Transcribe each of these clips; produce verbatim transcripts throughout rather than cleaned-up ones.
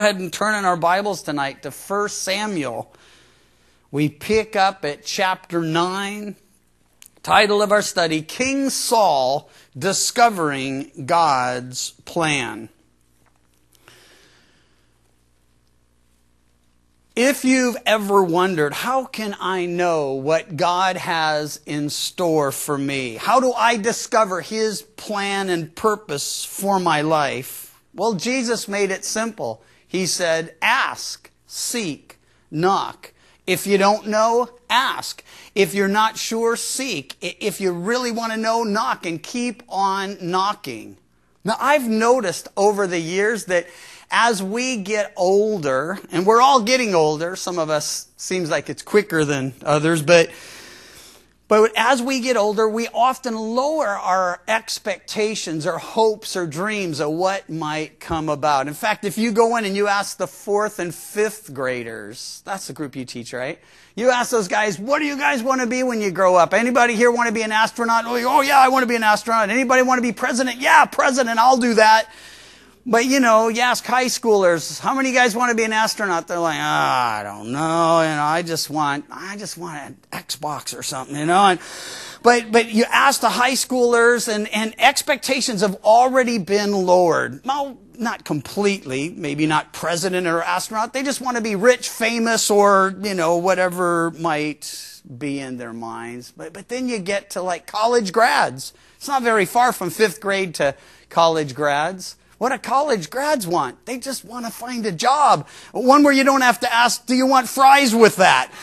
Go ahead and turn in our Bibles tonight to First Samuel. We pick up at chapter nine. Title of our study, King Saul Discovering God's Plan. If you've ever wondered, how can I know what God has in store for me? How do I discover His plan and purpose for my life? Well, Jesus made it simple. He said, ask, seek, knock. If you don't know, ask. If you're not sure, seek. If you really want to know, knock, and keep on knocking. Now, I've noticed over the years that as we get older, and we're all getting older, some of us seems like it's quicker than others, but But as we get older, we often lower our expectations or hopes or dreams of what might come about. In fact, if you go in and you ask the fourth and fifth graders, that's the group you teach, right? You ask those guys, what do you guys want to be when you grow up? Anybody here want to be an astronaut? Oh, yeah, I want to be an astronaut. Anybody want to be president? Yeah, president, I'll do that. But, you know, you ask high schoolers, how many of you guys want to be an astronaut? They're like, ah, I don't know. You know, I just want, I just want an Xbox or something, you know. And, but, but you ask the high schoolers and, and expectations have already been lowered. Well, not completely, maybe not president or astronaut. They just want to be rich, famous, or, you know, whatever might be in their minds. But, but then you get to like college grads. It's not very far from fifth grade to college grads. What do college grads want? They just want to find a job. One where you don't have to ask, do you want fries with that?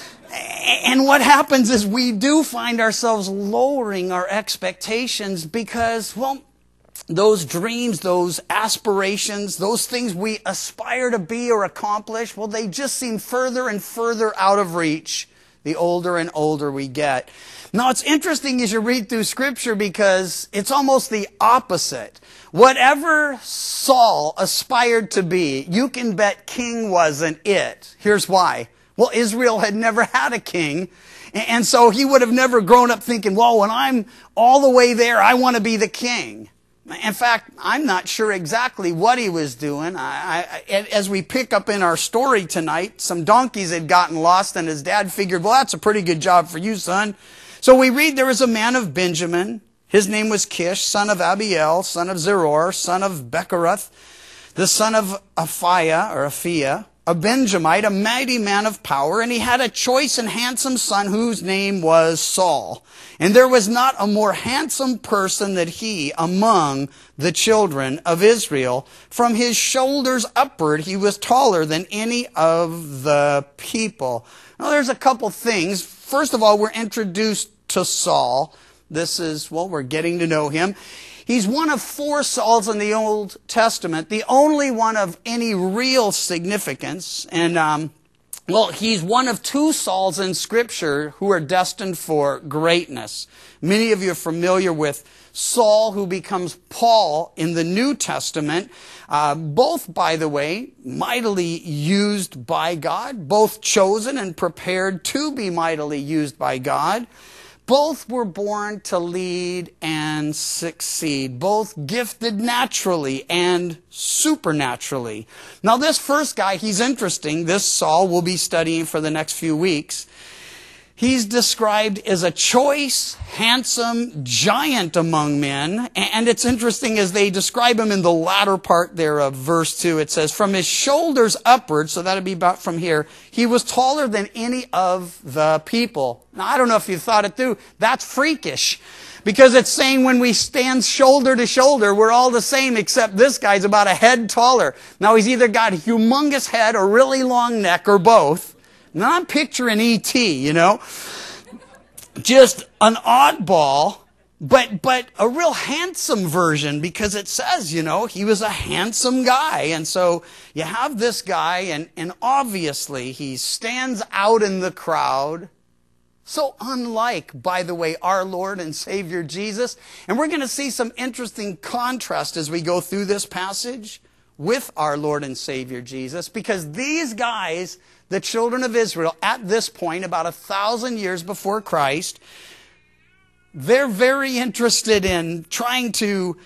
And what happens is we do find ourselves lowering our expectations because, well, those dreams, those aspirations, those things we aspire to be or accomplish, well, they just seem further and further out of reach the older and older we get. Now, it's interesting as you read through Scripture because it's almost the opposite. Whatever Saul aspired to be, you can bet king wasn't it. Here's why. Well, Israel had never had a king, and so he would have never grown up thinking, well, when I'm all the way there, I want to be the king. In fact, I'm not sure exactly what he was doing. I, I, as we pick up in our story tonight, some donkeys had gotten lost, and his dad figured, well, that's a pretty good job for you, son. So we read there was a man of Benjamin. His name was Kish, son of Abiel, son of Zeror, son of Bechorath, the son of Aphiah, or Aphiah, a Benjamite, a mighty man of power, and he had a choice and handsome son whose name was Saul. And there was not a more handsome person than he among the children of Israel. From his shoulders upward, he was taller than any of the people. Now, there's a couple things. First of all, we're introduced to Saul. This is, well, we're getting to know him. He's one of four Sauls in the Old Testament, the only one of any real significance. And, um, well, he's one of two Sauls in Scripture who are destined for greatness. Many of you are familiar with Saul, who becomes Paul in the New Testament. Uh, both, by the way, mightily used by God, both chosen and prepared to be mightily used by God. Both were born to lead and succeed. Both gifted naturally and supernaturally. Now, this first guy, he's interesting. This Saul we'll be studying for the next few weeks. He's described as a choice, handsome giant among men. And it's interesting as they describe him in the latter part there of verse two. It says, from his shoulders upward, so that'd be about from here, he was taller than any of the people. Now, I don't know if you thought it through. That's freakish. Because it's saying when we stand shoulder to shoulder, we're all the same, except this guy's about a head taller. Now, he's either got a humongous head or really long neck or both. Now, I'm picturing E T, you know, just an oddball, but but a real handsome version because it says, you know, he was a handsome guy. And so you have this guy, and, and obviously he stands out in the crowd. So unlike, by the way, our Lord and Savior Jesus. And we're going to see some interesting contrast as we go through this passage with our Lord and Savior Jesus, because these guys, the children of Israel, at this point, about a thousand years before Christ, they're very interested in trying to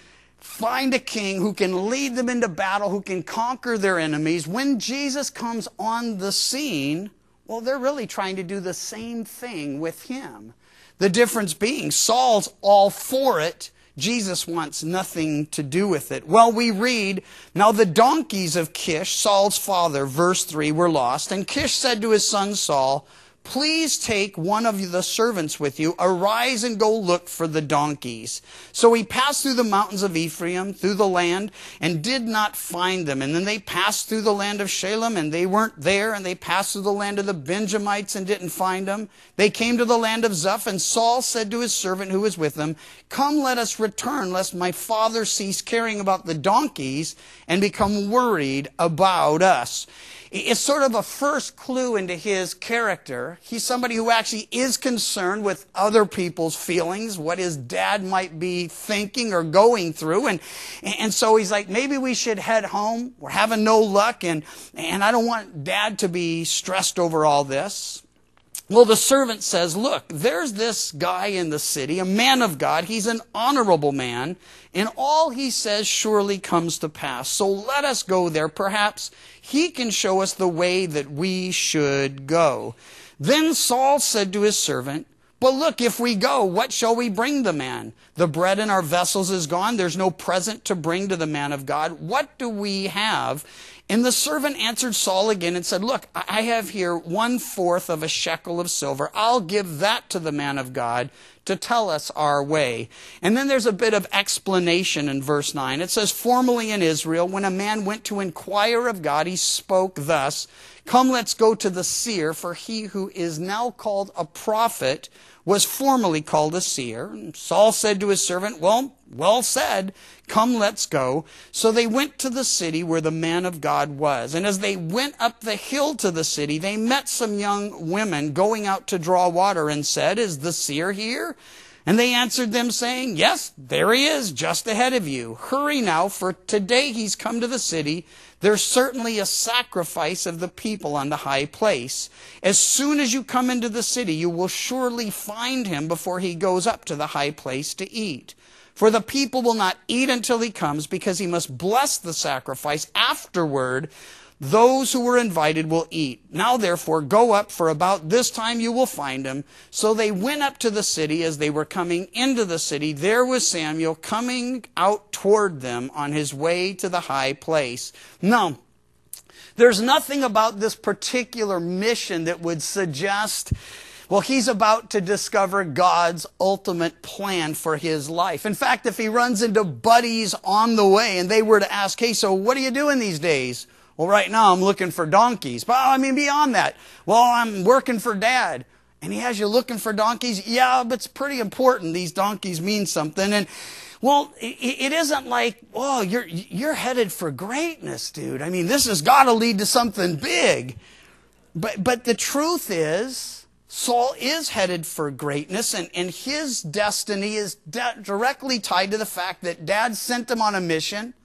find a king who can lead them into battle, who can conquer their enemies. When Jesus comes on the scene, well, they're really trying to do the same thing with him. The difference being Saul's all for it. Jesus wants nothing to do with it. Well, we read, now the donkeys of Kish, Saul's father, verse three, were lost. And Kish said to his son Saul, please take one of the servants with you. Arise and go look for the donkeys. So he passed through the mountains of Ephraim, through the land, and did not find them. And then they passed through the land of Shalem, and they weren't there. And they passed through the land of the Benjamites and didn't find them. They came to the land of Zuph, and Saul said to his servant who was with him, come, let us return, lest my father cease caring about the donkeys and become worried about us. It's sort of a first clue into his character. He's somebody who actually is concerned with other people's feelings, what his dad might be thinking or going through. And, and so he's like, maybe we should head home. We're having no luck, and, and I don't want dad to be stressed over all this. Well, the servant says, look, there's this guy in the city, a man of God. He's an honorable man, and all he says surely comes to pass. So let us go there. Perhaps he can show us the way that we should go. Then Saul said to his servant, but look, if we go, what shall we bring the man? The bread in our vessels is gone. There's no present to bring to the man of God. What do we have? And the servant answered Saul again and said, look, I have here one fourth of a shekel of silver. I'll give that to the man of God to tell us our way. And then there's a bit of explanation in verse nine. It says, formerly in Israel, when a man went to inquire of God, he spoke thus, come, let's go to the seer, for he who is now called a prophet was formerly called a seer. And Saul said to his servant, well, well said, come, let's go. So they went to the city where the man of God was. And as they went up the hill to the city, they met some young women going out to draw water and said, is the seer here? And they answered them saying, yes, there he is, just ahead of you. Hurry now, for today he's come to the city. There's certainly a sacrifice of the people on the high place. As soon as you come into the city, you will surely find him before he goes up to the high place to eat. For the people will not eat until he comes, because he must bless the sacrifice. Afterward, those who were invited will eat. Now therefore, go up, for about this time you will find him. So they went up to the city. As they were coming into the city, there was Samuel coming out toward them on his way to the high place. Now, there's nothing about this particular mission that would suggest, well, he's about to discover God's ultimate plan for his life. In fact, if he runs into buddies on the way and they were to ask, hey, so what are you doing these days? Well, right now I'm looking for donkeys. But I mean, beyond that, well, I'm working for Dad. And he has you looking for donkeys? Yeah, but it's pretty important. These donkeys mean something. And, well, it, it isn't like, oh, you're, you're headed for greatness, dude. I mean, this has got to lead to something big. But, but the truth is, Saul is headed for greatness, and, and his destiny is de- directly tied to the fact that Dad sent him on a mission.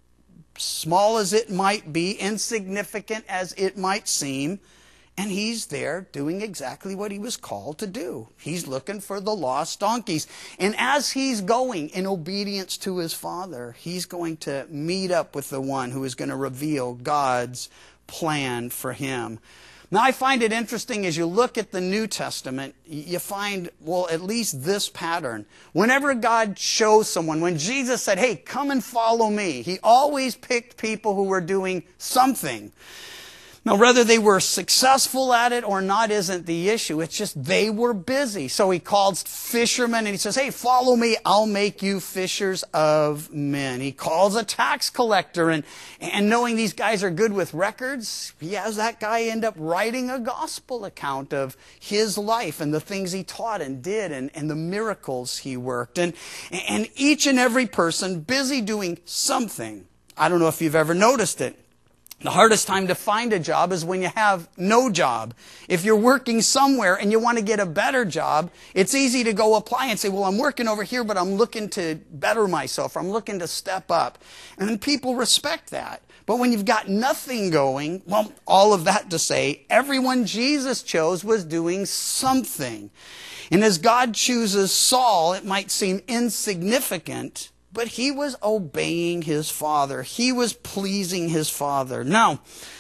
Small as it might be, insignificant as it might seem, and he's there doing exactly what he was called to do. He's looking for the lost donkeys. And as he's going in obedience to his father, he's going to meet up with the one who is going to reveal God's plan for him. Now, I find it interesting as you look at the New Testament, you find, well, at least this pattern. Whenever God shows someone, when Jesus said, hey, come and follow me, he always picked people who were doing something. Now, whether they were successful at it or not isn't the issue. It's just they were busy. So he calls fishermen and he says, hey, follow me. I'll make you fishers of men. He calls a tax collector, and, and knowing these guys are good with records, he has that guy end up writing a gospel account of his life and the things he taught and did and, and the miracles he worked. And, and each and every person busy doing something. I don't know if you've ever noticed it. The hardest time to find a job is when you have no job. If you're working somewhere and you want to get a better job, it's easy to go apply and say, well, I'm working over here, but I'm looking to better myself. I'm looking to step up. And then people respect that. But when you've got nothing going, well, all of that to say, everyone Jesus chose was doing something. And as God chooses Saul, it might seem insignificant, but he was obeying his father. He was pleasing his father. Now,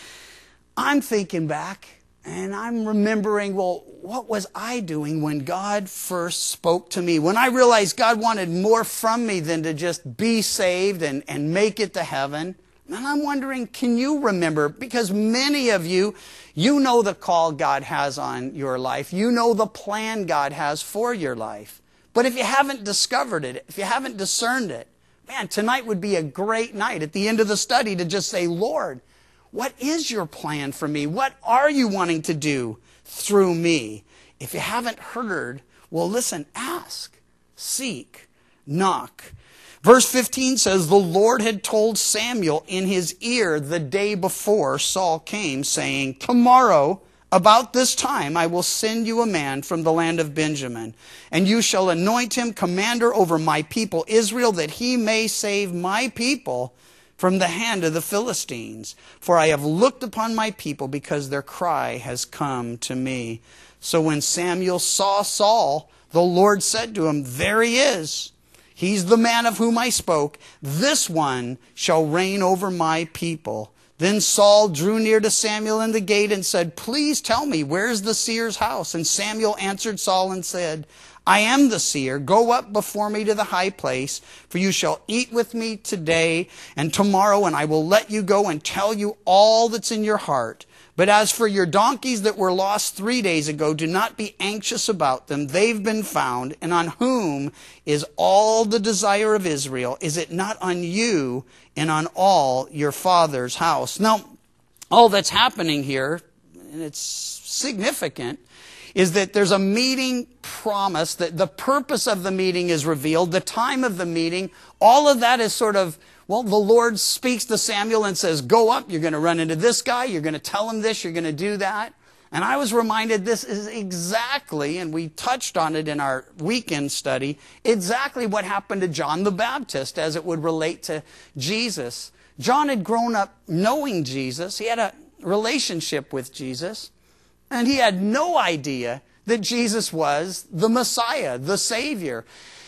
I'm thinking back, and I'm remembering, well, what was I doing when God first spoke to me? When I realized God wanted more from me than to just be saved and, and make it to heaven. And I'm wondering, can you remember? Because many of you, you know the call God has on your life. You know the plan God has for your life. But if you haven't discovered it, if you haven't discerned it, man, tonight would be a great night at the end of the study to just say, Lord, what is your plan for me? What are you wanting to do through me? If you haven't heard, well, listen, ask, seek, knock. Verse fifteen says, the Lord had told Samuel in his ear the day before Saul came, saying, tomorrow, about this time, I will send you a man from the land of Benjamin, and you shall anoint him commander over my people Israel, that he may save my people from the hand of the Philistines. For I have looked upon my people, because their cry has come to me. So when Samuel saw Saul, the Lord said to him, there he is. He's the man of whom I spoke. This one shall reign over my people. Then Saul drew near to Samuel in the gate and said, please tell me, where's the seer's house? And Samuel answered Saul and said, I am the seer. Go up before me to the high place, for you shall eat with me today and tomorrow, and I will let you go and tell you all that's in your heart. But as for your donkeys that were lost three days ago, do not be anxious about them. They've been found. And on whom is all the desire of Israel? Is it not on you and on all your father's house? Now, all that's happening here, and it's significant, is that there's a meeting promise, that the purpose of the meeting is revealed, the time of the meeting, all of that is sort of, well, the Lord speaks to Samuel and says, go up, you're going to run into this guy, you're going to tell him this, you're going to do that. And I was reminded this is exactly, and we touched on it in our weekend study, exactly what happened to John the Baptist as it would relate to Jesus. John had grown up knowing Jesus. He had a relationship with Jesus. And he had no idea that Jesus was the Messiah, the Savior.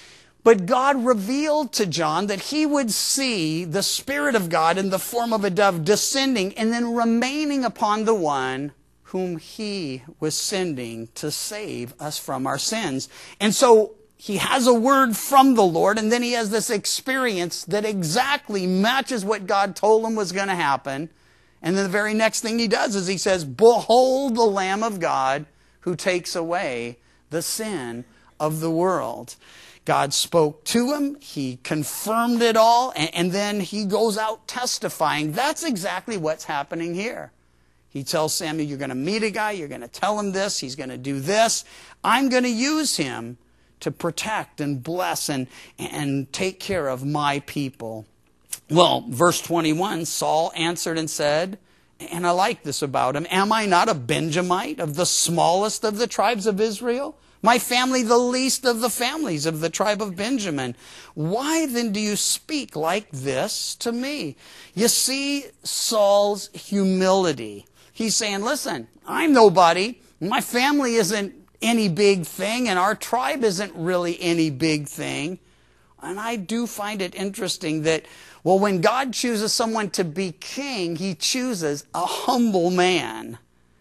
But God revealed to John that he would see the Spirit of God in the form of a dove descending and then remaining upon the one whom he was sending to save us from our sins. And so he has a word from the Lord, and then he has this experience that exactly matches what God told him was going to happen. And then the very next thing he does is he says, behold the Lamb of God who takes away the sin of the world. God spoke to him, he confirmed it all, and, and then he goes out testifying. That's exactly what's happening here. He tells Samuel, you're going to meet a guy, you're going to tell him this, he's going to do this. I'm going to use him to protect and bless and, and take care of my people. Well, verse twenty-one, Saul answered and said, and I like this about him, am I not a Benjamite of the smallest of the tribes of Israel? My family the least of the families of the tribe of Benjamin. Why then do you speak like this to me? You see Saul's humility. He's saying, listen, I'm nobody. My family isn't any big thing, and our tribe isn't really any big thing. And I do find it interesting that, well, when God chooses someone to be king, he chooses a humble man.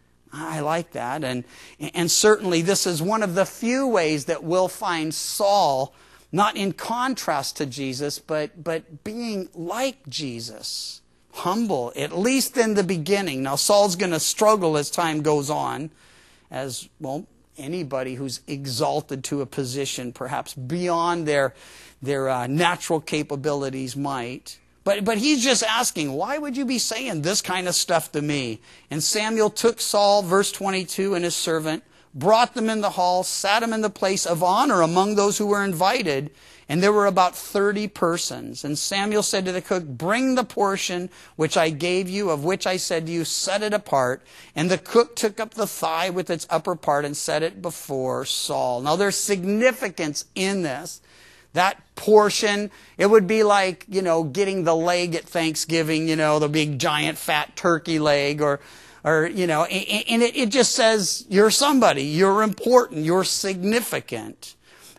I like that. And, and certainly this is one of the few ways that we'll find Saul, not in contrast to Jesus, but, but being like Jesus. Humble, at least in the beginning. Now, Saul's going to struggle as time goes on, as, well, anybody who's exalted to a position, perhaps beyond their, their uh, natural capabilities might. But, but he's just asking, why would you be saying this kind of stuff to me? And Samuel took Saul, verse twenty-two, and his servant, brought them in the hall, sat him in the place of honor among those who were invited, and there were about thirty persons. And Samuel said to the cook, bring the portion which I gave you, of which I said to you, set it apart. And the cook took up the thigh with its upper part and set it before Saul. Now there's significance in this. That portion, it would be like, you know, getting the leg at Thanksgiving, you know, the big giant fat turkey leg, or, or you know, and it, it just says you're somebody, you're important, you're significant.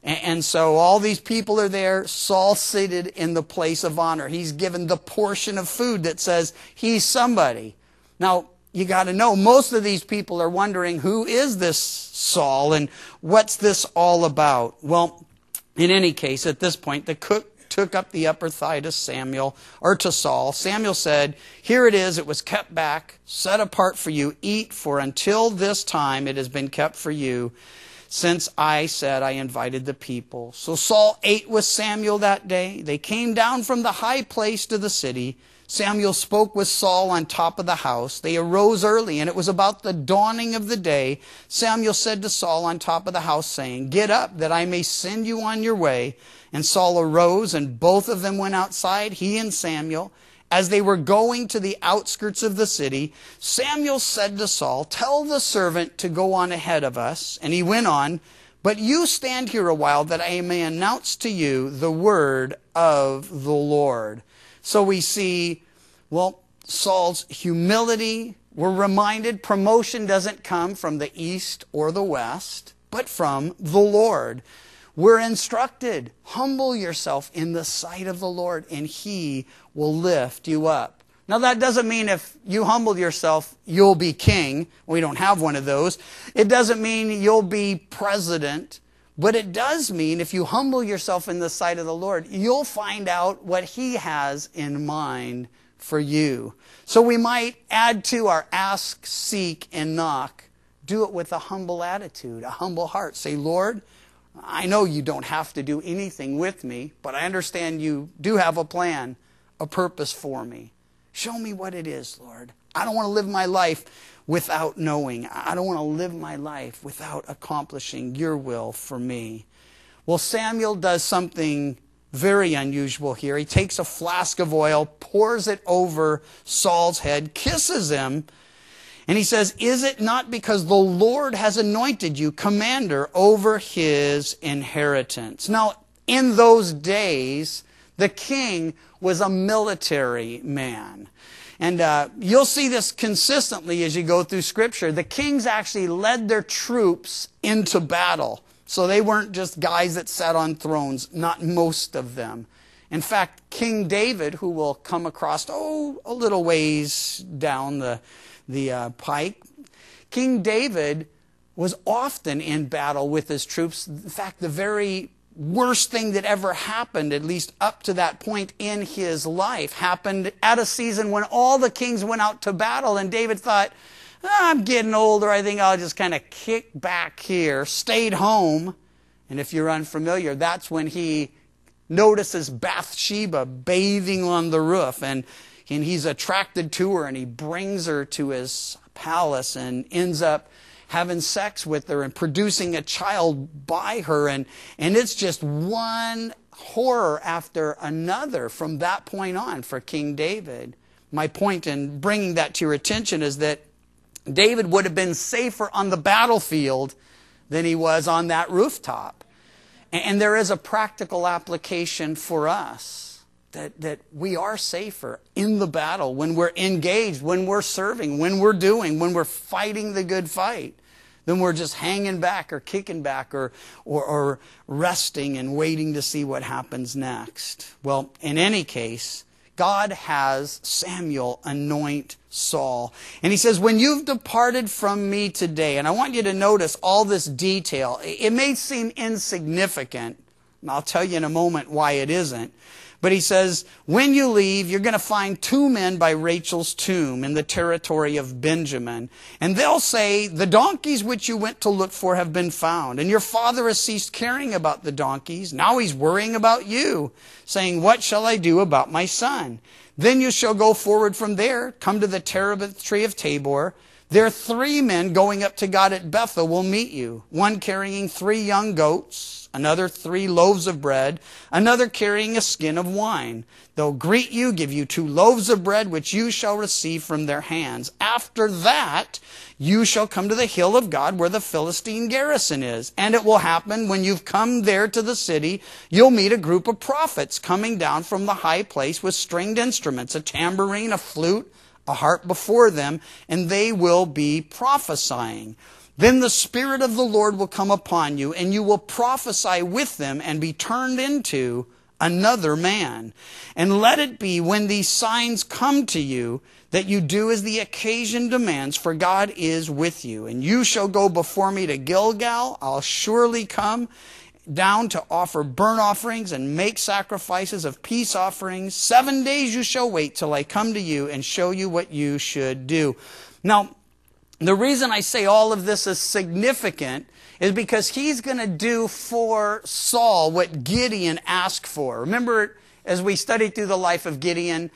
And, and so all these people are there. Saul seated in the place of honor. He's given the portion of food that says he's somebody. Now, you got to know, most of these people are wondering, who is this Saul and what's this all about? Well, in any case, at this point, the cook took up the upper thigh to Samuel, or to Saul. Samuel said, "Here it is, it was kept back, set apart for you. Eat, for until this time it has been kept for you, since I said I invited the people." So Saul ate with Samuel that day. They came down from the high place to the city. Samuel spoke with Saul on top of the house. They arose early, and it was about the dawning of the day. Samuel said to Saul on top of the house, saying, "Get up, that I may send you on your way." And Saul arose, and both of them went outside, he and Samuel. As they were going to the outskirts of the city, Samuel said to Saul, "Tell the servant to go on ahead of us." And he went on, "But you stand here a while, that I may announce to you the word of the Lord." So we see, well, Saul's humility. We're reminded promotion doesn't come from the east or the west, but from the Lord. We're instructed, humble yourself in the sight of the Lord, and He will lift you up. Now, that doesn't mean if you humble yourself, you'll be king. We don't have one of those. It doesn't mean you'll be president. But it does mean if you humble yourself in the sight of the Lord, you'll find out what He has in mind for you. So we might add to our ask, seek, and knock. Do it with a humble attitude, a humble heart. Say, "Lord, I know you don't have to do anything with me, but I understand you do have a plan, a purpose for me. Show me what it is, Lord. I don't want to live my life without knowing. I don't want to live my life without accomplishing your will for me." Well, Samuel does something very unusual here. He takes a flask of oil, pours it over Saul's head, kisses him, and he says, "Is it not because the Lord has anointed you commander over His inheritance?" Now, in those days, the king was a military man. And uh, you'll see this consistently as you go through Scripture. The kings actually led their troops into battle. So they weren't just guys that sat on thrones, not most of them. In fact, King David, who will come across, oh, a little ways down the, the uh, pike, King David was often in battle with his troops. In fact, the very worst thing that ever happened, at least up to that point in his life, happened at a season when all the kings went out to battle, and David thought, oh, I'm getting older, I think I'll just kind of kick back here, stayed home. And if you're unfamiliar, that's when he notices Bathsheba bathing on the roof, and, and he's attracted to her, and he brings her to his palace and ends up having sex with her and producing a child by her. And, and it's just one horror after another from that point on for King David. My point in bringing that to your attention is that David would have been safer on the battlefield than he was on that rooftop. And, and there is a practical application for us that, that we are safer in the battle when we're engaged, when we're serving, when we're doing, when we're fighting the good fight, than we're just hanging back or kicking back or, or, or resting and waiting to see what happens next. Well, in any case, God has Samuel anoint Saul. And he says, "When you've departed from me today," and I want you to notice all this detail. It may seem insignificant, and I'll tell you in a moment why it isn't. But he says, "When you leave, you're going to find two men by Rachel's tomb in the territory of Benjamin. And they'll say, 'The donkeys which you went to look for have been found. And your father has ceased caring about the donkeys. Now he's worrying about you, saying, what shall I do about my son?' Then you shall go forward from there, come to the terebinth tree of Tabor. There are three men going up to God at Bethel will meet you, one carrying three young goats, another three loaves of bread, another carrying a skin of wine. They'll greet you, give you two loaves of bread, which you shall receive from their hands. After that, you shall come to the hill of God where the Philistine garrison is. And it will happen when you've come there to the city, you'll meet a group of prophets coming down from the high place with stringed instruments, a tambourine, a flute, a harp before them, and they will be prophesying. Then the Spirit of the Lord will come upon you, and you will prophesy with them and be turned into another man. And let it be when these signs come to you that you do as the occasion demands, for God is with you. And you shall go before me to Gilgal. I'll surely come down to offer burnt offerings and make sacrifices of peace offerings. Seven days you shall wait till I come to you and show you what you should do. Now, the reason I say all of this is significant is because he's going to do for Saul what Gideon asked for. Remember, as we studied through the life of Gideon,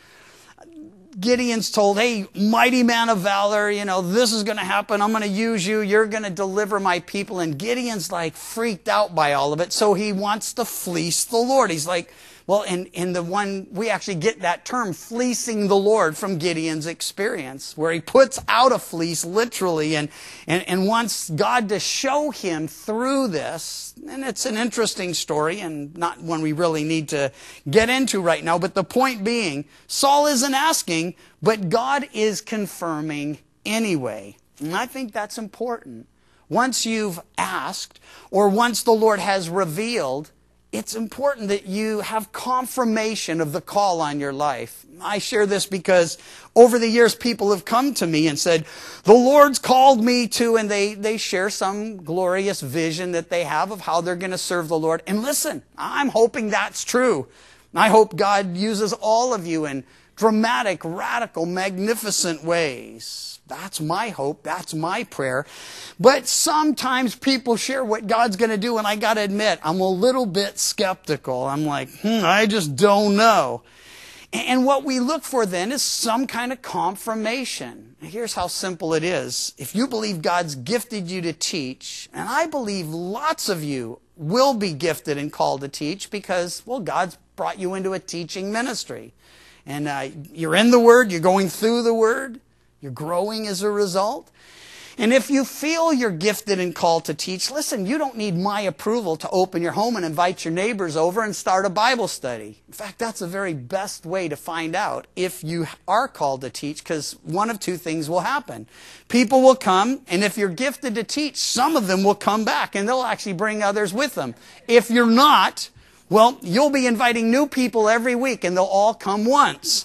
Gideon's told, hey, mighty man of valor, you know, this is going to happen. I'm going to use you. You're going to deliver my people. And Gideon's like freaked out by all of it. So he wants to fleece the Lord. He's like, well, in, in the one, we actually get that term, fleecing the Lord, from Gideon's experience, where he puts out a fleece, literally, and, and, and wants God to show him through this. And it's an interesting story, and not one we really need to get into right now. But the point being, Saul isn't asking, but God is confirming anyway. And I think that's important. Once you've asked, or once the Lord has revealed, it's important that you have confirmation of the call on your life. I share this because over the years people have come to me and said, the Lord's called me to, and they, they share some glorious vision that they have of how they're going to serve the Lord. And listen, I'm hoping that's true. I hope God uses all of you in dramatic, radical, magnificent ways. That's my hope. That's my prayer. But sometimes people share what God's going to do, and I got to admit, I'm a little bit skeptical. I'm like, hmm, I just don't know. And what we look for then is some kind of confirmation. Here's how simple it is. If you believe God's gifted you to teach, and I believe lots of you will be gifted and called to teach because, well, God's brought you into a teaching ministry. And uh, you're in the Word, you're going through the Word, you're growing as a result. And if you feel you're gifted and called to teach, listen, you don't need my approval to open your home and invite your neighbors over and start a Bible study. In fact, that's the very best way to find out if you are called to teach, because one of two things will happen. People will come, and if you're gifted to teach, some of them will come back, and they'll actually bring others with them. If you're not, well, you'll be inviting new people every week, and they'll all come once.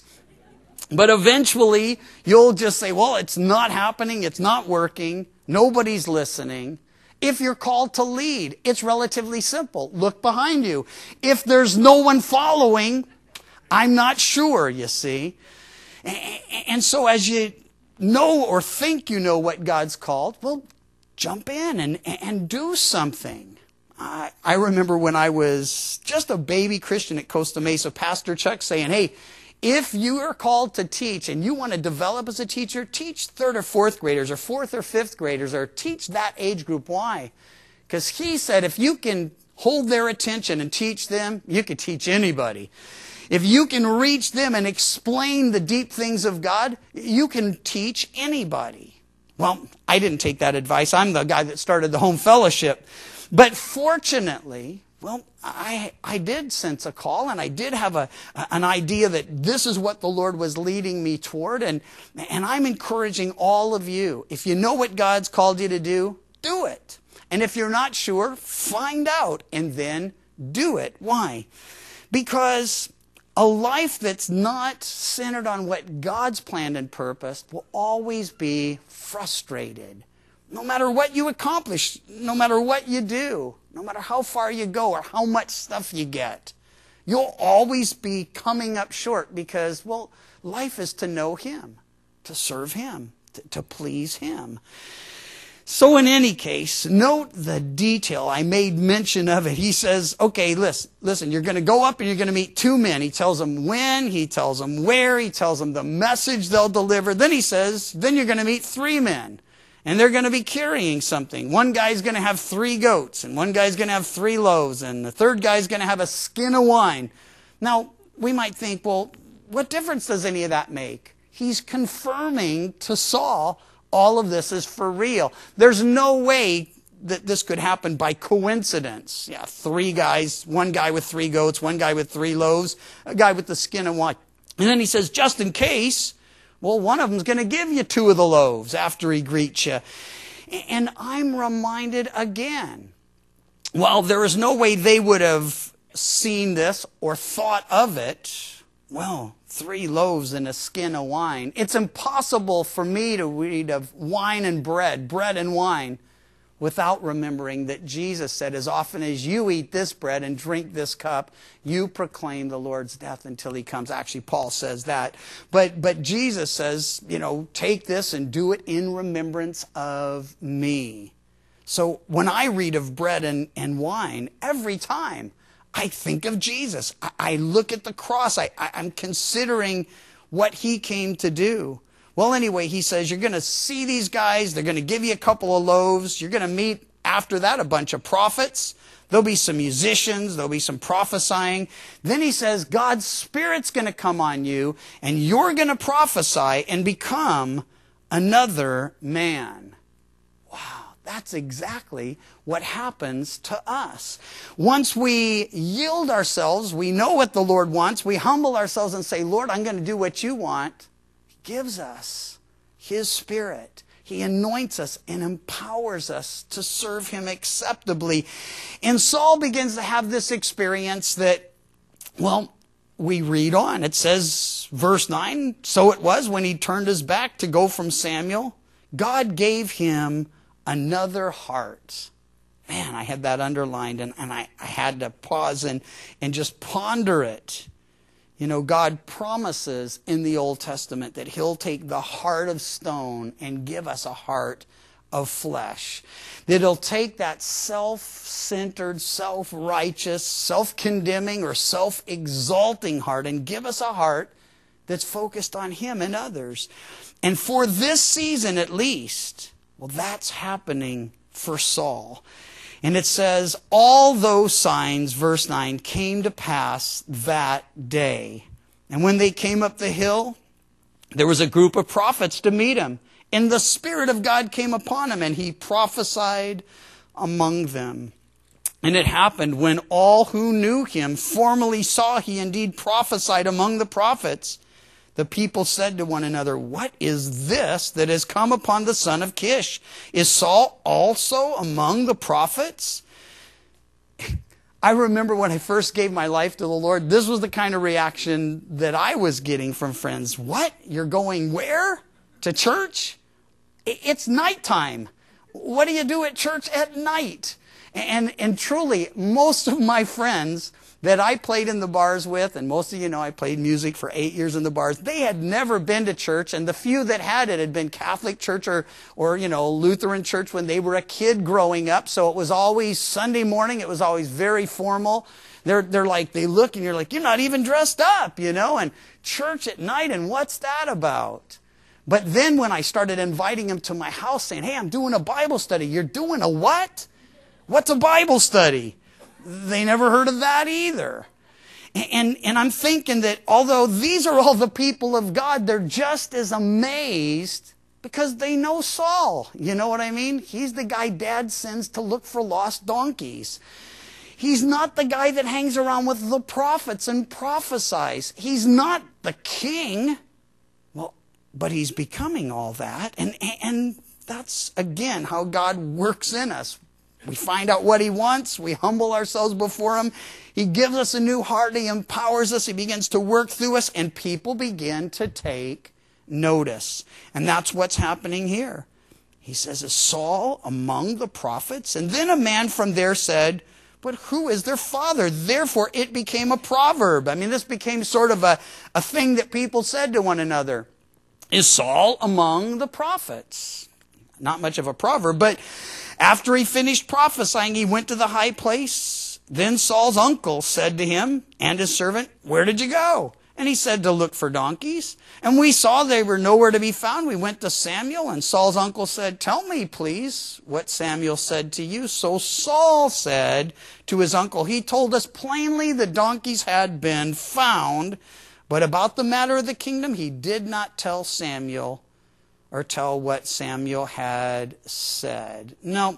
But eventually, you'll just say, well, it's not happening, it's not working, nobody's listening. If you're called to lead, it's relatively simple. Look behind you. If there's no one following, I'm not sure, you see. And so as you know or think you know what God's called, well, jump in and, and do something. I, I remember when I was just a baby Christian at Costa Mesa, Pastor Chuck saying, hey, if you are called to teach and you want to develop as a teacher, teach third or fourth graders or fourth or fifth graders, or teach that age group. Why? Because he said if you can hold their attention and teach them, you can teach anybody. If you can reach them and explain the deep things of God, you can teach anybody. Well, I didn't take that advice. I'm the guy that started the home fellowship. But fortunately, well, I I did sense a call, and I did have a an idea that this is what the Lord was leading me toward, and and I'm encouraging all of you. If you know what God's called you to do, do it. And if you're not sure, find out and then do it. Why? Because a life that's not centered on what God's planned and purposed will always be frustrated. No matter what you accomplish, no matter what you do, no matter how far you go or how much stuff you get, you'll always be coming up short because, well, life is to know Him, to serve Him, to, to please Him. So in any case, note the detail. I made mention of it. He says, okay, listen, listen, you're going to go up and you're going to meet two men. He tells them when, he tells them where, he tells them the message they'll deliver. Then he says, then you're going to meet three men. And they're going to be carrying something. One guy's going to have three goats, and one guy's going to have three loaves, and the third guy's going to have a skin of wine. Now, we might think, well, what difference does any of that make? He's confirming to Saul all of this is for real. There's no way that this could happen by coincidence. Yeah, three guys, one guy with three goats, one guy with three loaves, a guy with the skin of wine. And then he says, just in case, well, one of them's going to give you two of the loaves after he greets you. And I'm reminded again, while there is no way they would have seen this or thought of it, well, three loaves and a skin of wine. It's impossible for me to read of wine and bread, bread and wine, without remembering that Jesus said, as often as you eat this bread and drink this cup, you proclaim the Lord's death until he comes. Actually, Paul says that. But, but Jesus says, you know, take this and do it in remembrance of me. So when I read of bread and, and wine, every time I think of Jesus. I, I look at the cross. I, I, I'm considering what he came to do. Well, anyway, he says, you're going to see these guys. They're going to give you a couple of loaves. You're going to meet, after that, a bunch of prophets. There'll be some musicians. There'll be some prophesying. Then he says, God's Spirit's going to come on you, and you're going to prophesy and become another man. Wow, that's exactly what happens to us. Once we yield ourselves, we know what the Lord wants. We humble ourselves and say, Lord, I'm going to do what you want. Gives us his Spirit. He anoints us and empowers us to serve him acceptably. And Saul begins to have this experience that, well, we read on. It says, verse nine, so it was when he turned his back to go from Samuel, God gave him another heart. Man, I had that underlined, and, and I, I had to pause and, and just ponder it. You know, God promises in the Old Testament that he'll take the heart of stone and give us a heart of flesh. That he'll take that self-centered, self-righteous, self-condemning, or self-exalting heart and give us a heart that's focused on him and others. And for this season at least, well, that's happening for Saul. And it says, all those signs, verse nine, came to pass that day. And when they came up the hill, there was a group of prophets to meet him. And the Spirit of God came upon him, and he prophesied among them. And it happened when all who knew him formerly saw he indeed prophesied among the prophets. The people said to one another, what is this that has come upon the son of Kish? Is Saul also among the prophets? I remember when I first gave my life to the Lord, this was the kind of reaction that I was getting from friends. What? You're going where? To church? It's nighttime. What do you do at church at night? And, and truly, most of my friends that I played in the bars with, and most of you know I played music for eight years in the bars, they had never been to church, and the few that had it had been Catholic church or, or you know, Lutheran church when they were a kid growing up, so it was always Sunday morning, it was always very formal. They're, they're like, they look and you're like, you're not even dressed up, you know, and church at night, and what's that about? But then when I started inviting them to my house saying, hey, I'm doing a Bible study, you're doing a what? What's a Bible study? They never heard of that either. And, and I'm thinking that although these are all the people of God, they're just as amazed because they know Saul. You know what I mean? He's the guy Dad sends to look for lost donkeys. He's not the guy that hangs around with the prophets and prophesies. He's not the king. Well, but he's becoming all that. And, and that's, again, how God works in us. We find out what he wants. We humble ourselves before him. He gives us a new heart. He empowers us. He begins to work through us. And people begin to take notice. And that's what's happening here. He says, is Saul among the prophets? And then a man from there said, but who is their father? Therefore it became a proverb. I mean, this became sort of a, a thing that people said to one another. Is Saul among the prophets? Not much of a proverb, but after he finished prophesying, he went to the high place. Then Saul's uncle said to him and his servant, where did you go? And he said, to look for donkeys. And we saw they were nowhere to be found. We went to Samuel, and Saul's uncle said, tell me, please, what Samuel said to you. So Saul said to his uncle, he told us plainly the donkeys had been found, but about the matter of the kingdom, he did not tell Samuel or tell what Samuel had said. Now,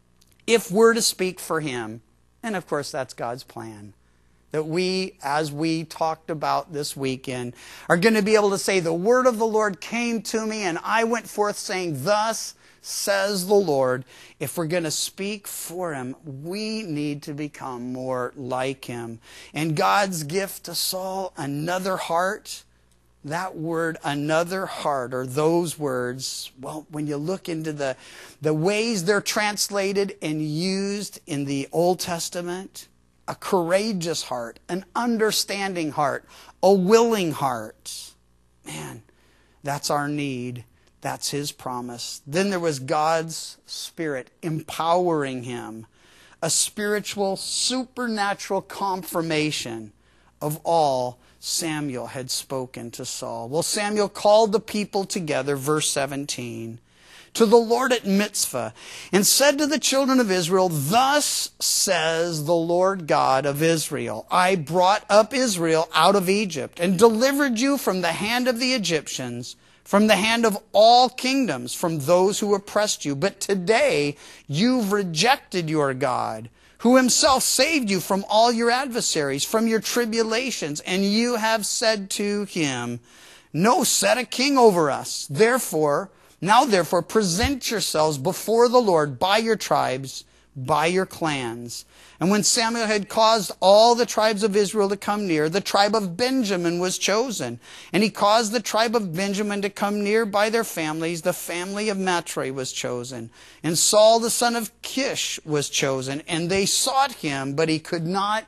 if we're to speak for him, and of course that's God's plan, that we, as we talked about this weekend, are going to be able to say, the word of the Lord came to me, and I went forth saying, thus says the Lord, if we're going to speak for him, we need to become more like him. And God's gift to Saul, another heart, that word, another heart, or those words, well, when you look into the, the ways they're translated and used in the Old Testament, a courageous heart, an understanding heart, a willing heart. Man, that's our need. That's his promise. Then there was God's Spirit empowering him. A spiritual, supernatural confirmation of all Samuel had spoken to Saul. Well, Samuel called the people together, verse seventeen, to the Lord at Mizpah, and said to the children of Israel, thus says the Lord God of Israel, I brought up Israel out of Egypt and delivered you from the hand of the Egyptians, from the hand of all kingdoms, from those who oppressed you. But today you've rejected your God, who himself saved you from all your adversaries, from your tribulations, and you have said to him, no, set a king over us. Therefore, now therefore, present yourselves before the Lord by your tribes, by your clans. And when Samuel had caused all the tribes of Israel to come near, the tribe of Benjamin was chosen. And he caused the tribe of Benjamin to come near by their families. The family of Matri was chosen. And Saul the son of Kish was chosen. And they sought him, but he could not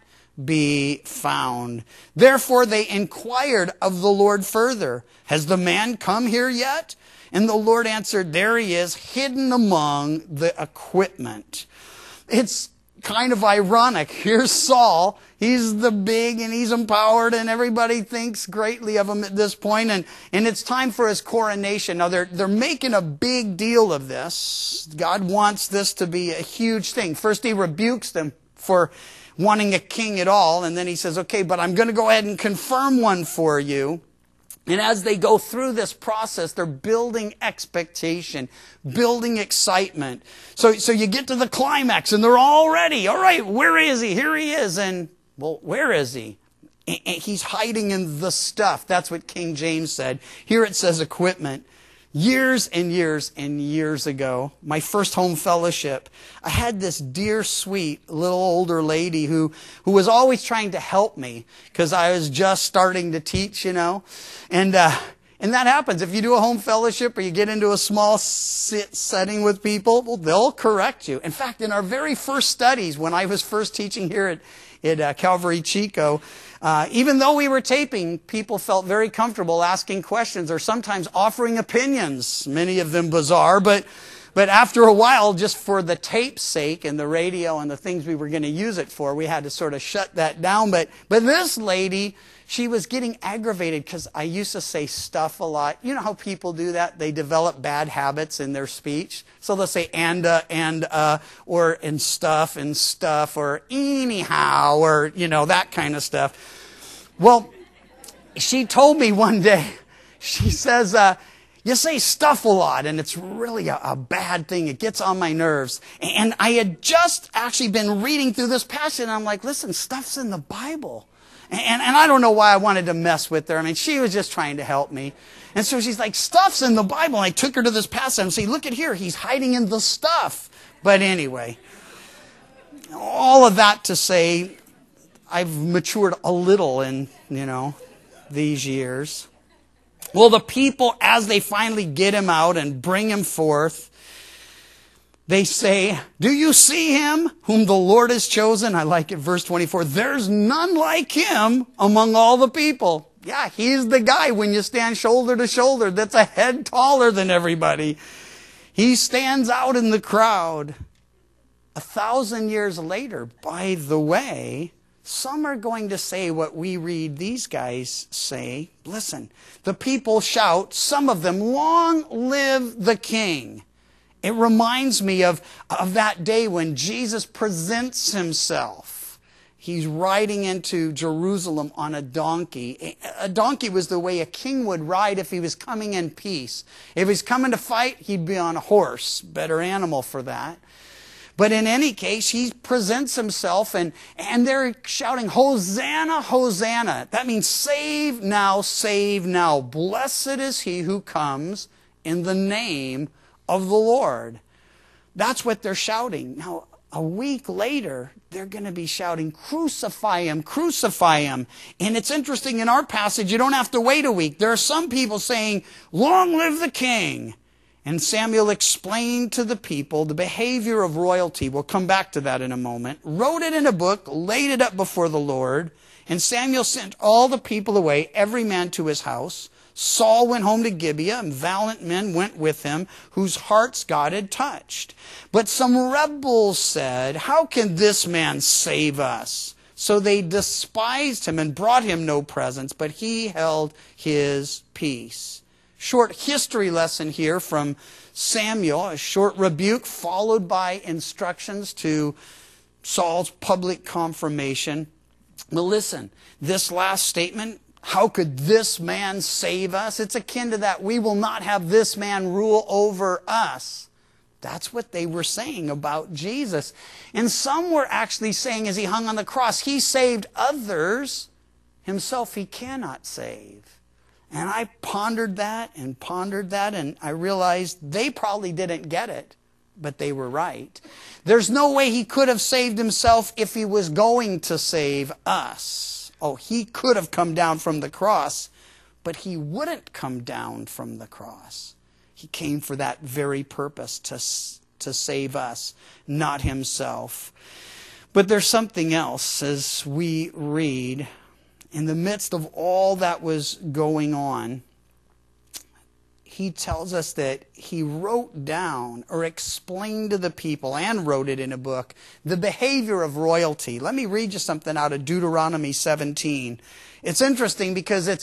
be found. Therefore they inquired of the Lord further, has the man come here yet? And the Lord answered, there he is, hidden among the equipment. It's kind of ironic. Here's Saul. He's the big and he's empowered and everybody thinks greatly of him at this point. And, and it's time for his coronation. Now they're, they're making a big deal of this. God wants this to be a huge thing. First he rebukes them for wanting a king at all. And then he says, okay, but I'm going to go ahead and confirm one for you. And as they go through this process, they're building expectation, building excitement. So, so you get to the climax and they're all ready. All right, where is he? Here he is. And, well, where is he? He's hiding in the stuff. That's what King James said. Here it says equipment. Years and years and years ago, my first home fellowship, I had this dear, sweet, little older lady who, who was always trying to help me because I was just starting to teach, you know. And, uh, and that happens. If you do a home fellowship or you get into a small sit setting with people, well, they'll correct you. In fact, in our very first studies, when I was first teaching here at, at uh, Calvary Chico, Uh, even though we were taping, people felt very comfortable asking questions or sometimes offering opinions, many of them bizarre. But, but after a while, just for the tape's sake and the radio and the things we were going to use it for, we had to sort of shut that down. But, but this lady, she was getting aggravated because I used to say stuff a lot. You know how people do that? They develop bad habits in their speech. So they'll say and, uh, and, uh, or and stuff and stuff or anyhow or, you know, that kind of stuff. Well, she told me one day, she says, uh, you say stuff a lot and it's really a, a bad thing. It gets on my nerves. And I had just actually been reading through this passage and I'm like, listen, stuff's in the Bible. And, and I don't know why I wanted to mess with her. I mean, she was just trying to help me. And so she's like, stuff's in the Bible. And I took her to this passage and say, look at here. He's hiding in the stuff. But anyway, all of that to say, I've matured a little in, you know, these years. Well, the people, as they finally get him out and bring him forth, they say, do you see him whom the Lord has chosen? I like it, verse twenty-four. There's none like him among all the people. Yeah, he's the guy when you stand shoulder to shoulder that's a head taller than everybody. He stands out in the crowd. A thousand years later, by the way, some are going to say what we read these guys say. Listen, the people shout, some of them, long live the king. It reminds me of, of that day when Jesus presents himself. He's riding into Jerusalem on a donkey. A donkey was the way a king would ride if he was coming in peace. If he's coming to fight, he'd be on a horse. Better animal for that. But in any case, he presents himself and, and they're shouting, Hosanna, Hosanna. That means save now, save now. Blessed is he who comes in the name of the Lord. That's what they're shouting. Now, a week later, they're going to be shouting, crucify him, crucify him. And it's interesting, in our passage, you don't have to wait a week. There are some people saying, long live the king. And Samuel explained to the people the behavior of royalty. We'll come back to that in a moment. Wrote it in a book, laid it up before the Lord. And Samuel sent all the people away, every man to his house. Saul went home to Gibeah, and valiant men went with him, whose hearts God had touched. But some rebels said, how can this man save us? So they despised him and brought him no presents, but he held his peace. Short history lesson here from Samuel, a short rebuke followed by instructions to Saul's public confirmation. But listen, this last statement, how could this man save us? It's akin to that, we will not have this man rule over us. That's what they were saying about Jesus. And some were actually saying as he hung on the cross, he saved others, himself he cannot save. And I pondered that and pondered that, and I realized they probably didn't get it, but they were right. There's no way he could have saved himself if he was going to save us. Oh, he could have come down from the cross, but he wouldn't come down from the cross. He came for that very purpose, to, to save us, not himself. But there's something else as we read. In the midst of all that was going on, he tells us that he wrote down or explained to the people and wrote it in a book, the behavior of royalty. Let me read you something out of Deuteronomy seventeen. It's interesting because it's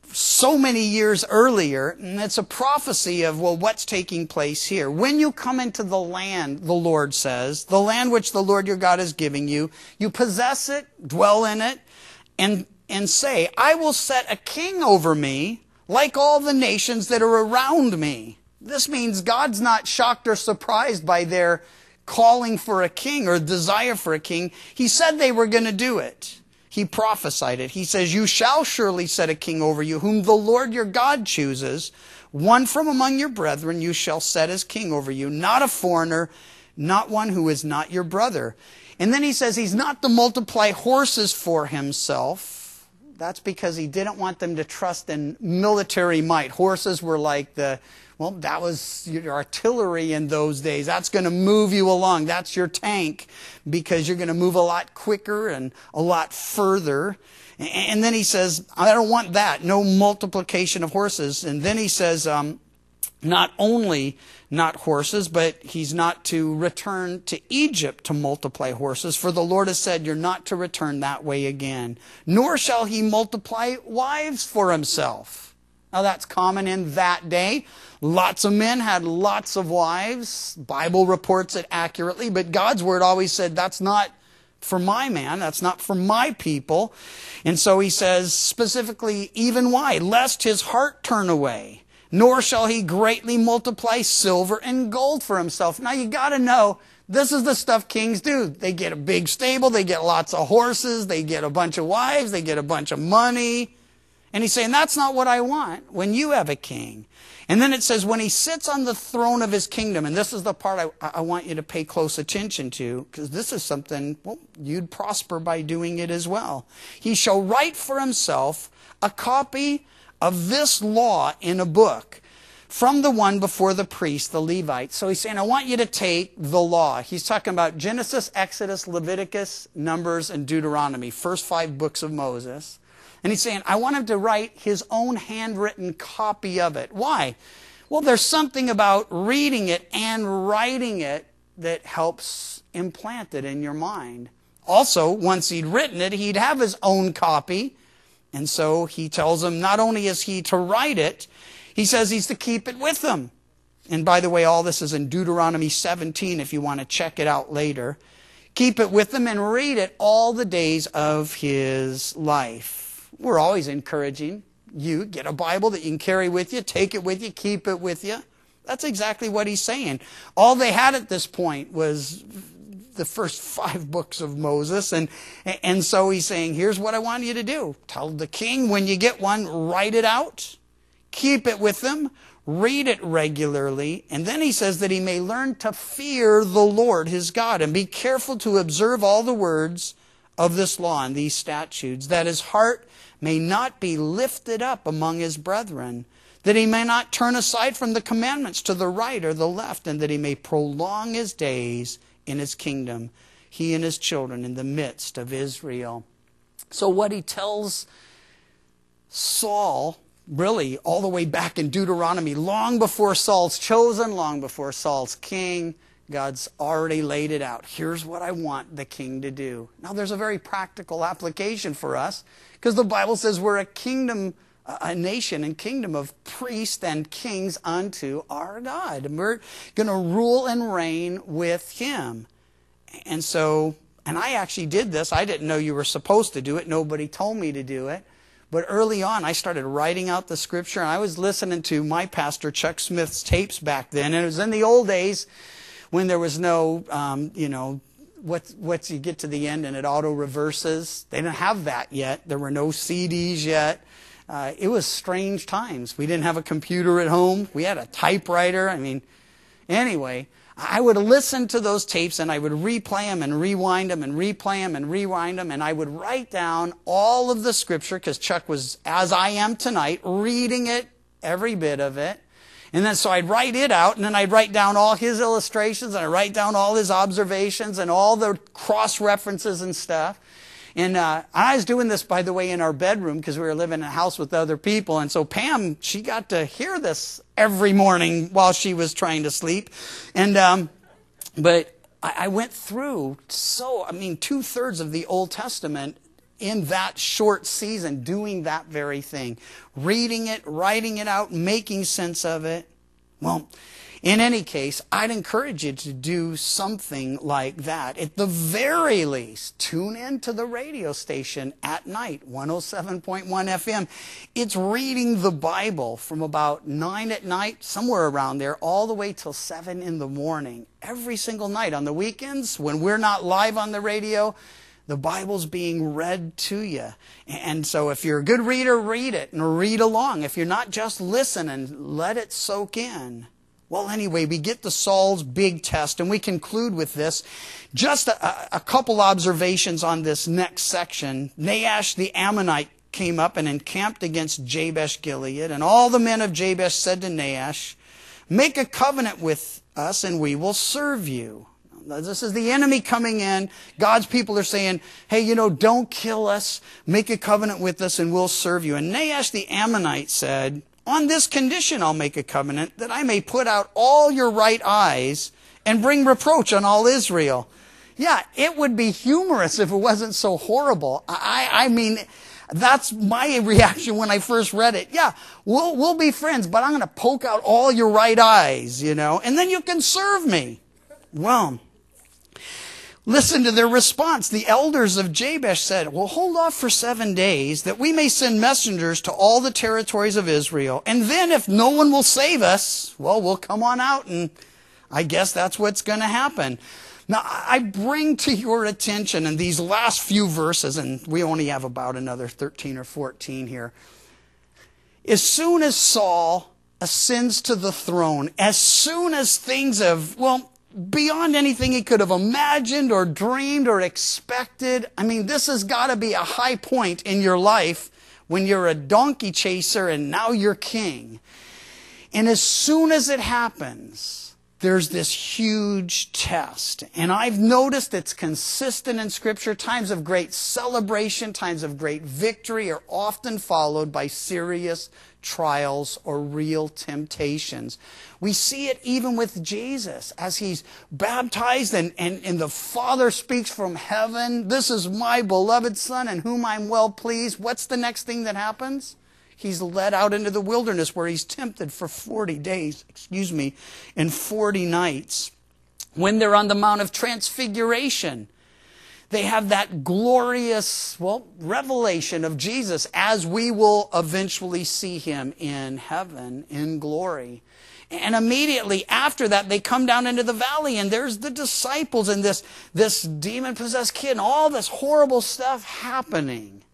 so many years earlier, and it's a prophecy of, well, what's taking place here. When you come into the land, the Lord says, the land which the Lord your God is giving you, you possess it, dwell in it, and and say, I will set a king over me like all the nations that are around me. This means God's not shocked or surprised by their calling for a king or desire for a king. He said they were going to do it. He prophesied it. He says, you shall surely set a king over you, whom the Lord your God chooses. One from among your brethren you shall set as king over you, not a foreigner, not one who is not your brother. And then he says he's not to multiply horses for himself. That's because he didn't want them to trust in military might. Horses were like the, well, that was your artillery in those days. That's going to move you along. That's your tank, because you're going to move a lot quicker and a lot further. And then he says, I don't want that. No multiplication of horses. And then he says, um, not only not horses, but he's not to return to Egypt to multiply horses, for the Lord has said, you're not to return that way again. Nor shall he multiply wives for himself. Now that's common in that day. Lots of men had lots of wives. Bible reports it accurately, but God's word always said, that's not for my man, that's not for my people. And so he says specifically, even why? Lest his heart turn away. Nor shall he greatly multiply silver and gold for himself. Now you got to know, this is the stuff kings do. They get a big stable, they get lots of horses, they get a bunch of wives, they get a bunch of money. And he's saying, that's not what I want when you have a king. And then it says, when he sits on the throne of his kingdom, and this is the part I, I want you to pay close attention to, because this is something, well, you'd prosper by doing it as well. He shall write for himself a copy of this law in a book from the one before the priest, the Levite. So he's saying, I want you to take the law. He's talking about Genesis, Exodus, Leviticus, Numbers, and Deuteronomy, first five books of Moses. And he's saying, I want him to write his own handwritten copy of it. Why? Well, there's something about reading it and writing it that helps implant it in your mind. Also, once he'd written it, he'd have his own copy. And so he tells him not only is he to write it, he says he's to keep it with him. And by the way, all this is in Deuteronomy seventeen if you want to check it out later. Keep it with him and read it all the days of his life. We're always encouraging you, get a Bible that you can carry with you, take it with you, keep it with you. That's exactly what he's saying. All they had at this point was the first five books of Moses. And, and so he's saying, here's what I want you to do. Tell the king when you get one, write it out. Keep it with them. read it regularly, and then he says that he may learn to fear the Lord his God and be careful to observe all the words of this law and these statutes, that his heart may not be lifted up among his brethren, that he may not turn aside from the commandments to the right or the left, and that he may prolong his days in his kingdom, he and his children in the midst of Israel. So what he tells Saul, really all the way back in Deuteronomy, long before Saul's chosen, long before Saul's king, God's already laid it out. Here's what I want the king to do. Now there's a very practical application for us, because the Bible says we're a kingdom, a nation and kingdom of priests and kings unto our God. And we're going to rule and reign with him. And so, and I actually did this. I didn't know you were supposed to do it. Nobody told me to do it. But early on, I started writing out the scripture, and I was listening to my pastor, Chuck Smith's tapes back then. And it was in the old days when there was no, um, you know, what, what you get to the end and it auto reverses. They didn't have that yet. There were no C Ds yet. Uh, it was strange times. We didn't have a computer at home. We had a typewriter. I mean, anyway, I would listen to those tapes, and I would replay them and rewind them and replay them and rewind them, and I would write down all of the scripture, because Chuck was, as I am tonight, reading it, every bit of it. And then so I'd write it out, and then I'd write down all his illustrations, and I'd write down all his observations and all the cross-references and stuff. And uh, I was doing this, by the way, in our bedroom, because we were living in a house with other people. And so Pam, she got to hear this every morning while she was trying to sleep. And um, but I, I went through, so, I mean, two-thirds of the Old Testament in that short season, doing that very thing. Reading it, writing it out, making sense of it. Well, in any case, I'd encourage you to do something like that. At the very least, tune in to the radio station at night, one oh seven point one F M. It's reading the Bible from about nine at night, somewhere around there, all the way till seven in the morning. Every single night. On the weekends, when we're not live on the radio, the Bible's being read to you. And so if you're a good reader, read it and read along. If you're not, just listen and let it soak in. Well, anyway, we get to Saul's big test, and we conclude with this. Just a, a couple observations on this next section. Nahash the Ammonite came up and encamped against Jabesh Gilead, and all the men of Jabesh said to Nahash, "Make a covenant with us, and we will serve you." This is the enemy coming in. God's people are saying, hey, you know, don't kill us. Make a covenant with us, and we'll serve you. And Nahash the Ammonite said, "On this condition I'll make a covenant, that I may put out all your right eyes and bring reproach on all Israel." Yeah, it would be humorous if it wasn't so horrible. I, I mean, that's my reaction when I first read it. Yeah, we'll, we'll be friends, but I'm going to poke out all your right eyes, you know, and then you can serve me. Well, listen to their response. The elders of Jabesh said, "Well, hold off for seven days, that we may send messengers to all the territories of Israel. And then if no one will save us, well, we'll come on out, and I guess that's what's going to happen." Now, I bring to your attention in these last few verses, and we only have about another thirteen or fourteen here. As soon as Saul ascends to the throne, as soon as things have, well, beyond anything he could have imagined or dreamed or expected. I mean, this has got to be a high point in your life when you're a donkey chaser and now you're king. And as soon as it happens, there's this huge test. And I've noticed it's consistent in Scripture. Times of great celebration, times of great victory are often followed by serious trials or real temptations. We see it even with Jesus as he's baptized and, and, and the Father speaks from heaven. "This is my beloved Son in whom I'm well pleased." What's the next thing that happens? He's led out into the wilderness where he's tempted for forty days, excuse me, and forty nights. When they're on the Mount of Transfiguration, they have that glorious, well, revelation of Jesus as we will eventually see him in heaven, in glory. And immediately after that, they come down into the valley, and there's the disciples and this, this demon-possessed kid and all this horrible stuff happening.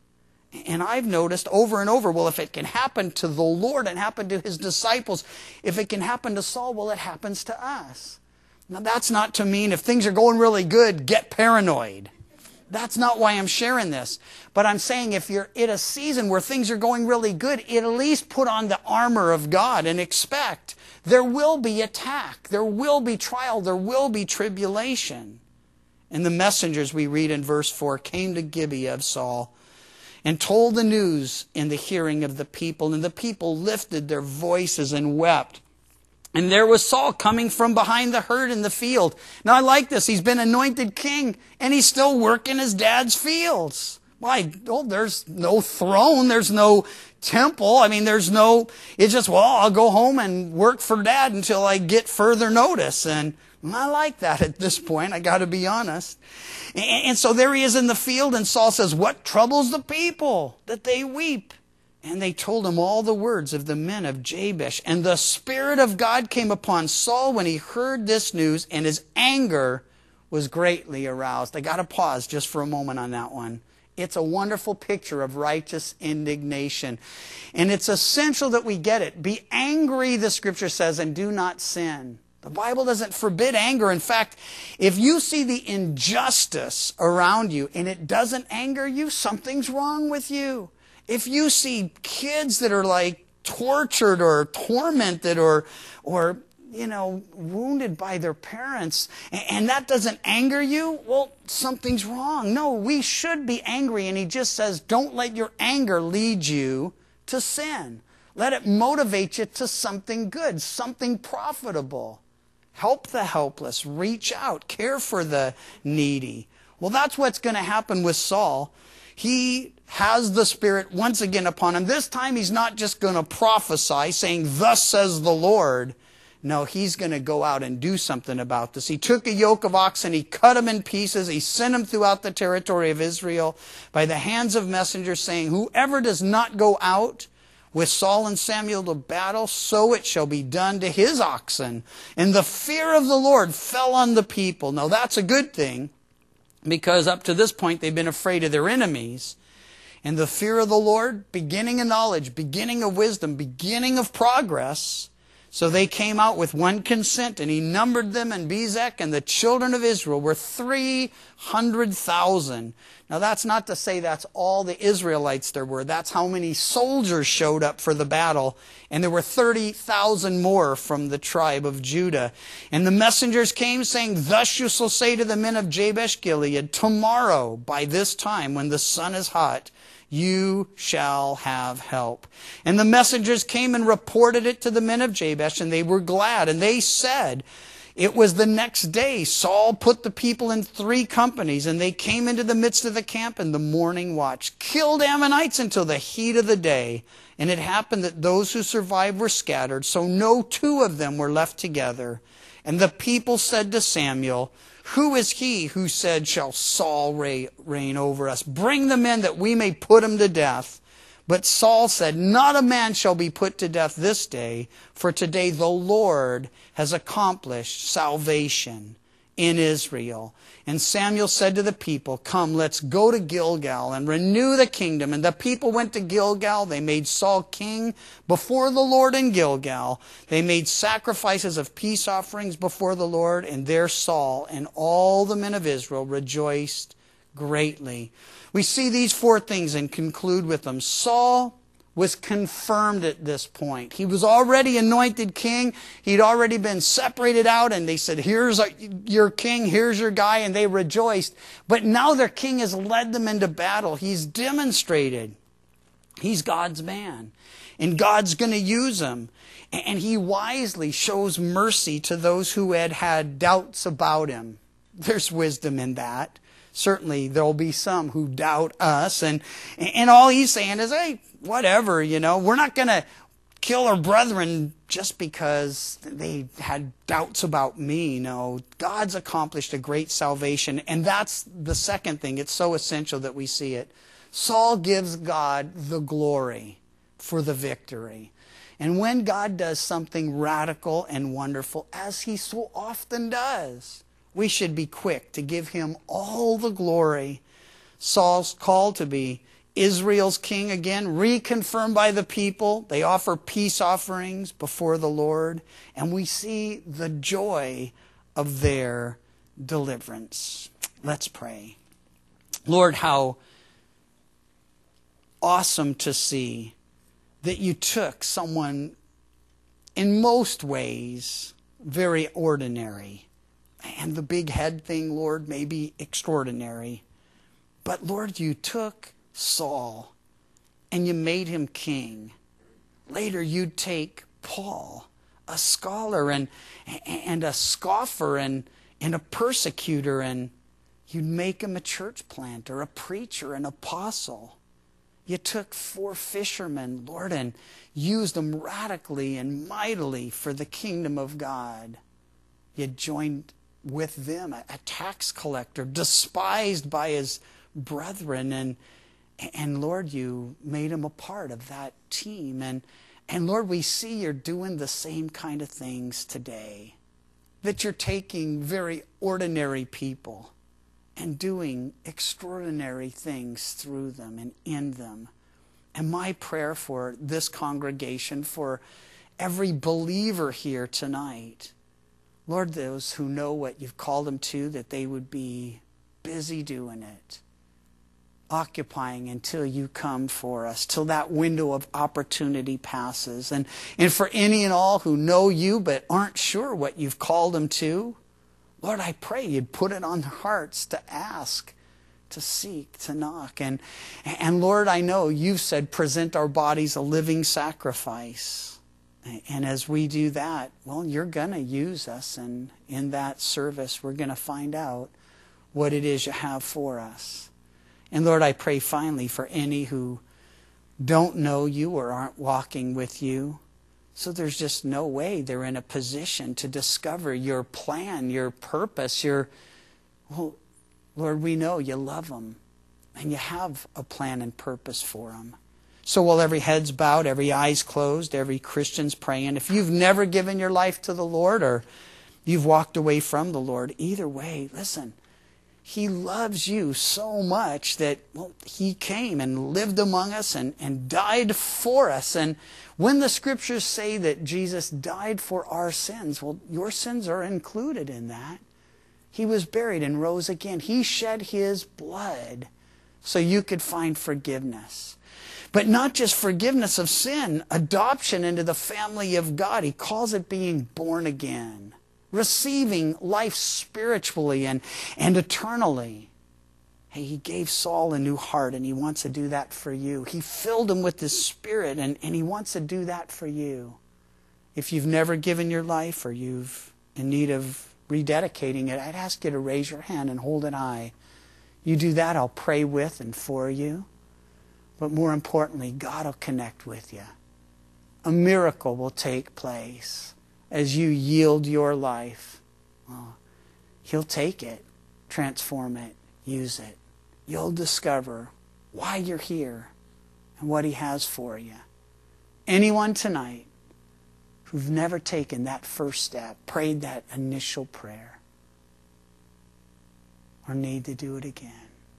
And I've noticed over and over, well, if it can happen to the Lord and happen to his disciples, if it can happen to Saul, well, it happens to us. Now, that's not to mean if things are going really good, get paranoid. That's not why I'm sharing this. But I'm saying if you're in a season where things are going really good, at least put on the armor of God and expect there will be attack, there will be trial, there will be tribulation. And the messengers we read in verse four came to Gibeah of Saul and told the news in the hearing of the people. And the people lifted their voices and wept. And there was Saul coming from behind the herd in the field. Now I like this. He's been anointed king and he's still working his dad's fields. Why? Oh, there's no throne. There's no temple. I mean, there's no, it's just, well, I'll go home and work for dad until I get further notice. And I like that at this point. I got to be honest. And, and so there he is in the field, and Saul says, what troubles the people that they weep? And they told him all the words of the men of Jabesh. And the Spirit of God came upon Saul when he heard this news, and his anger was greatly aroused. I got to pause just for a moment on that one. It's a wonderful picture of righteous indignation. And it's essential that we get it. Be angry, the scripture says, and do not sin. The Bible doesn't forbid anger. In fact, if you see the injustice around you and it doesn't anger you, something's wrong with you. If you see kids that are like tortured or tormented or, or you know, wounded by their parents, and that doesn't anger you, well, something's wrong. No, we should be angry. And he just says, don't let your anger lead you to sin. Let it motivate you to something good, something profitable. Help the helpless, reach out, care for the needy. Well, that's what's going to happen with Saul. He has the Spirit once again upon him. This time he's not just going to prophesy saying, thus says the Lord. No, he's going to go out and do something about this. He took a yoke of oxen, he cut them in pieces, he sent them throughout the territory of Israel by the hands of messengers, saying, whoever does not go out with Saul and Samuel to battle, so it shall be done to his oxen. And the fear of the Lord fell on the people. Now that's a good thing, because up to this point they've been afraid of their enemies. And the fear of the Lord, beginning of knowledge, beginning of wisdom, beginning of progress. So they came out with one consent, and he numbered them in Bezek, and the children of Israel were three hundred thousand. Now that's not to say that's all the Israelites there were. That's how many soldiers showed up for the battle. And there were thirty thousand more from the tribe of Judah. And the messengers came saying, thus you shall say to the men of Jabesh Gilead, tomorrow by this time when the sun is hot, you shall have help. And the messengers came and reported it to the men of Jabesh, and they were glad. And they said, it was the next day, Saul put the people in three companies, and they came into the midst of the camp in the morning watch, killed Ammonites until the heat of the day. And it happened that those who survived were scattered, so no two of them were left together. And the people said to Samuel, who is he who said, shall Saul reign over us? Bring the men that we may put him to death. But Saul said, not a man shall be put to death this day, for today the Lord has accomplished salvation in Israel. And Samuel said to the people, come, let's go to Gilgal and renew the kingdom. And the people went to Gilgal. They made Saul king before the Lord in Gilgal. They made sacrifices of peace offerings before the Lord. And there Saul and all the men of Israel rejoiced greatly. We see these four things and conclude with them. Saul was confirmed at this point. He was already anointed king. He'd already been separated out, and they said, here's your king, here's your guy, and they rejoiced. But now their king has led them into battle. He's demonstrated he's God's man, and God's going to use him. And he wisely shows mercy to those who had had doubts about him. There's wisdom in that. Certainly there'll be some who doubt us, and and all he's saying is, hey, whatever, you know, we're not going to kill our brethren just because they had doubts about me. No, God's accomplished a great salvation, and that's the second thing. It's so essential that we see it. Saul gives God the glory for the victory. And when God does something radical and wonderful, as he so often does, we should be quick to give him all the glory. Saul's called to be Israel's king again, reconfirmed by the people. They offer peace offerings before the Lord, and we see the joy of their deliverance. Let's pray. Lord, how awesome to see that you took someone in most ways very ordinary. And the big head thing, Lord, may be extraordinary. But Lord, you took Saul and you made him king. Later you'd take Paul, a scholar and, and a scoffer and, and a persecutor, and you'd make him a church planter, a preacher, an apostle. You took four fishermen, Lord, and used them radically and mightily for the kingdom of God. You joined with them a, a tax collector, despised by his brethren, and and Lord, you made him a part of that team. And and Lord, we see you're doing the same kind of things today. That you're taking very ordinary people and doing extraordinary things through them and in them. And my prayer for this congregation, for every believer here tonight, Lord, those who know what you've called them to, that they would be busy doing it, occupying until you come for us, till that window of opportunity passes. And, and for any and all who know you but aren't sure what you've called them to, Lord, I pray you'd put it on their hearts to ask, to seek, to knock. And, and Lord, I know you've said present our bodies a living sacrifice. And as we do that, well, you're going to use us. And in that service, we're going to find out what it is you have for us. And Lord, I pray finally for any who don't know you or aren't walking with you. So there's just no way they're in a position to discover your plan, your purpose, your, well, Lord, we know you love them and you have a plan and purpose for them. So while every head's bowed, every eye's closed, every Christian's praying, if you've never given your life to the Lord or you've walked away from the Lord, either way, listen, He loves you so much that, well, He came and lived among us and, and died for us. And when the scriptures say that Jesus died for our sins, well, your sins are included in that. He was buried and rose again. He shed His blood so you could find forgiveness. But not just forgiveness of sin, adoption into the family of God. He calls it being born again. Receiving life spiritually and, and eternally. Hey, He gave Saul a new heart, and He wants to do that for you. He filled him with His Spirit, and, and He wants to do that for you. If you've never given your life or you've in need of rededicating it, I'd ask you to raise your hand and hold it high. You do that, I'll pray with and for you. But more importantly, God will connect with you. A miracle will take place. As you yield your life, well, He'll take it, transform it, use it. You'll discover why you're here and what He has for you. Anyone tonight who've never taken that first step, prayed that initial prayer, or need to do it again.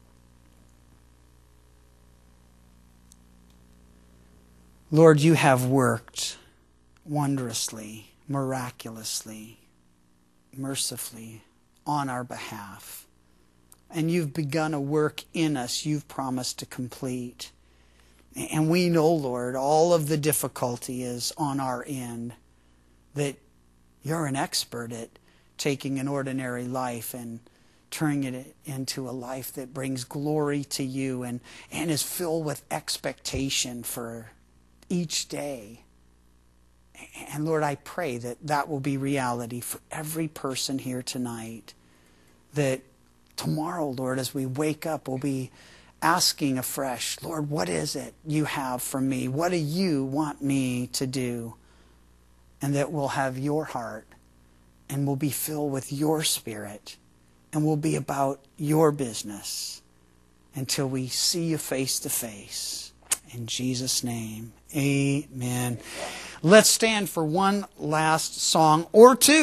Lord, you have worked wondrously, miraculously, mercifully on our behalf. And you've begun a work in us you've promised to complete. And we know, Lord, all of the difficulty is on our end, that you're an expert at taking an ordinary life and turning it into a life that brings glory to you and, and is filled with expectation for each day. And Lord, I pray that that will be reality for every person here tonight. That tomorrow, Lord, as we wake up, we'll be asking afresh, Lord, what is it you have for me? What do you want me to do? And that we'll have your heart and we'll be filled with your Spirit and we'll be about your business until we see you face to face. In Jesus' name, amen. Let's stand for one last song or two.